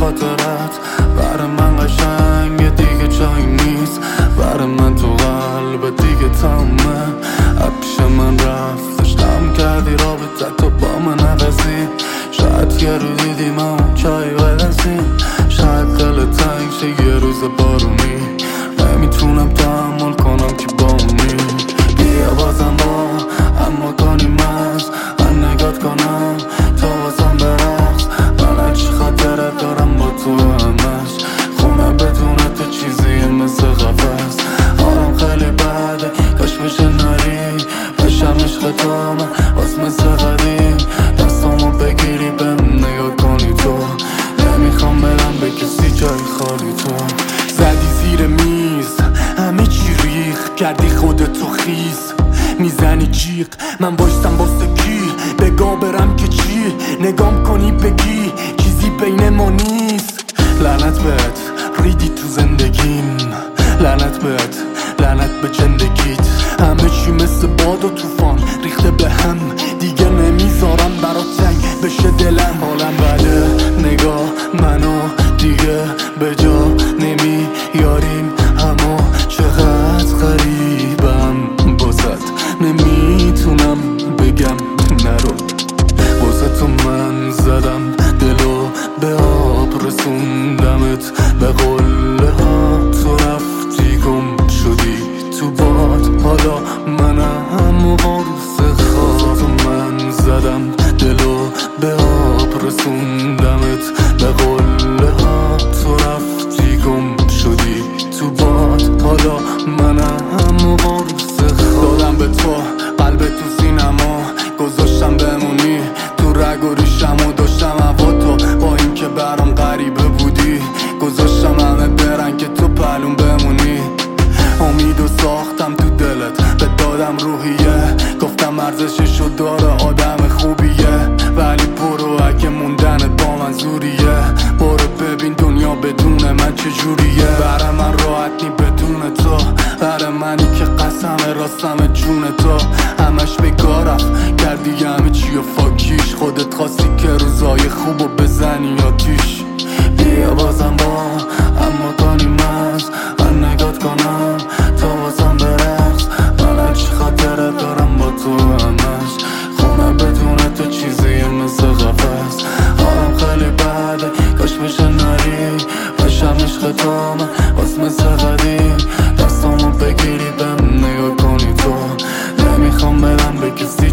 خاطرت برای من قشنگه دیگه جایی نیست، برای من تو قلب دیگه تمومه. پیش من رفت داشتم کردی رابطه تو با من عوضی، شاید یه رو دیدی ما اون چای بدستیم، شاید دل تنگ شه یه روز بارونی، نمیتونم تحمل کنم که با اونی. بیا بازم با اما کنیم از من نگات کنم تو واسم برقص، من چی خاطرت دارم با تو همش، خونه بدون تو چیزی مثل قفص. حالم خیلی بده کاش میشه نری بشم عشق تو من باز مثل قدیم، دستامو بگیری بهم نگاه کنی تو، نمیخوام برم به کسی جای خالی تو. زدی زیر میز همه چی ریخ کردی خودتو خیز، میزنی جیغ من باشتم واسه کی بگا برم که چی، نگام کنی بگی چیزی بین ما نیست. لعنت بهت ریدی تو زندگیم، لعنت بهت لعنت به زندگیت، همه چی مثل باد و طوفان ریخته به هم، دیگه نمیذارم برات تنگ بشه دلم. حالم بده نگاه منو دیگه به جا نمیاریم، اما چقدر غریبم بازت نمیتونم بگم نرو. واسه تو من زدم دلو به آب رسوندمت به قله ها، تو رفتی گم شدی تو باد، حالا منم قرص خواب. تو من زدم دلو به آب رسوندمت به قله ها، تو رفتی گم شدی تو باد، حالا منم قرص خواب. دادم به تو قلب تو سینما گذاشتم بمونی، تو رگ و ریشم و داشتم هوا تو، با این که برام غریبه بودی گذاشتم همه برن که تو پلون بمونی. امیدو ساختم تو دلت به دادم روحیه، گفتم ارزششو داره آدم خوبیه، ولی برو اگه موندنت با من زوریه، برو ببین دنیا بدون من چجوریه. برای من راحت نی بدون تو، برای منی که قسم راستم جون تو، همش بگارم کردی همه چی و فاکیش، خودت خواستی که روزای خوبو بزنی آتیش. بیا بازم با اما کنیم از من نگات کنم تو واسم برقص، من چی خاطرت دارم با تو همش، خونه بدون تو چیزی مثل قفص. حالم خیلی بده کاش میشه نری بشم عشق تو من باز مثل قدیم، دستامو بگیری بهم نگاه کنی تو، نمیخوام برم به کسی